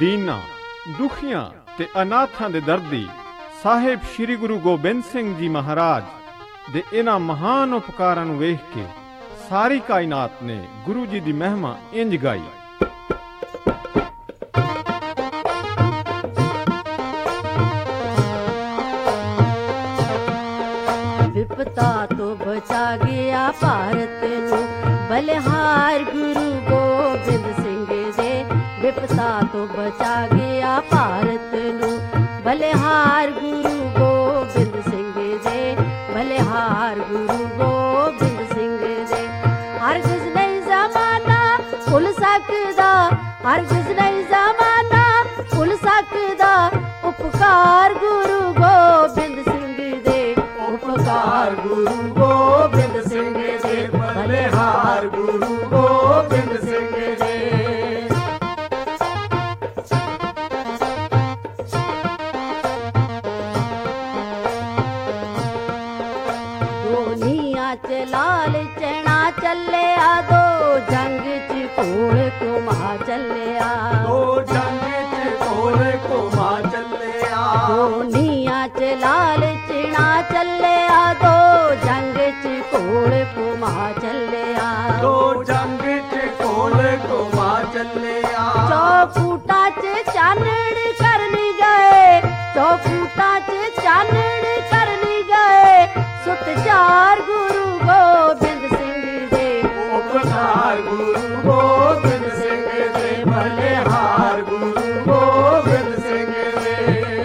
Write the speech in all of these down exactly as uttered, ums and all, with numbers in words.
ਦੀਨਾਂ, ਦੁਖੀਆਂ ਤੇ ਅਨਾਥਾਂ ਦੇ ਦਰਦੀ ਸਾਹਿਬ ਸ੍ਰੀ ਗੁਰੂ ਗੋਬਿੰਦ ਸਿੰਘ ਜੀ ਮਹਾਰਾਜ ਦੇ ਇਹਨਾਂ ਮਹਾਨ ਉਪਕਾਰਾਂ ਨੂੰ ਵੇਖ ਕੇ ਸਾਰੀ ਕਾਇਨਾਤ ਨੇ ਗੁਰੂ ਜੀ ਦੀ ਮਹਿਮਾ ਇੰਜ ਗਾਈ। विपता तो बचा गया भारत नू बलिहार गुरु गोबिंद सिंह दे। विपता तो बचा गया भारत नू बलिहार गुरु गोबिंद सिंह दे। बलिहार गुरु गोबिंद सिंह दे। हरगिज़ नहीं ज़माना भुल सकदा, हरगिज़ नहीं ज़माना भुल सकदा उपकार गुरु गोबिंद सिंह दे। उपकार गुरु गोबिंद सिंह दे। बलिहार गुरु गोबिंद सिंह दे। दुनिया च लाल चना चले आ, दो जंग च घोड़ घुमा चले आ, दो जंग च घोड़ घुमा चले आ। दुनिया च लाल चना चले आ, दो जंग च घोड़ घुमा चले आ, दो जंग च घोड़ घुमा चले आ। चौकूटा च चानण करनी गए, चौकूटा च चानण करनी गए सुत चार गुरु गोबिंद सिंह दे। उपकार गुरु गोबिंद सिंह दे। बलिहार गुरु गोबिंद सिंह दे।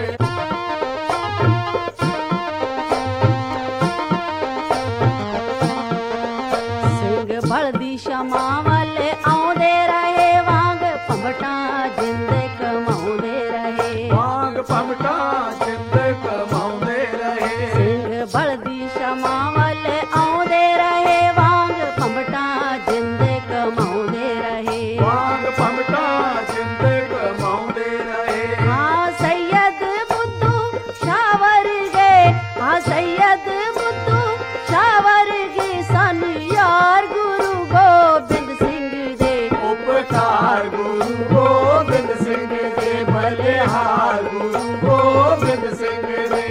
सिंह बलदी क्षमा वाले आउंदे रहे, वांग भमटा जिंदे कमाउंदे रहे, वांग भमटा जिंद कमाउंदे रहे। सिंह बलदी क्षमा वाले आउंदे रहे, वांग भमटा जिंदे कमाउंदे रहे, वांग भमटा जिंद कमाउंदे रहे। हाँ सैयद बुद्धू शावर गए, हाँ सैयद बुद्धू शावर गए सन यार गुरु गोबिंद सिंह दे। उपकार गुरु गोबिंद सिंह दे। बलिहार गुरु गोबिंद सिंह दे।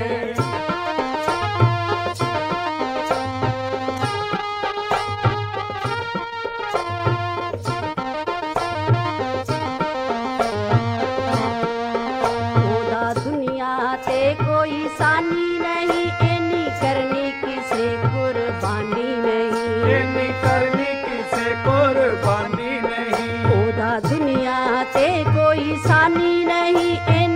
ओदा दुनिया ते कोई सानी नहीं, इन्नी करनी किसे कुर्बानी नहीं, इन्नी करनी किसे कुर्बानी नहीं। ओदा दुनिया ते कोई सानी नहीं, इन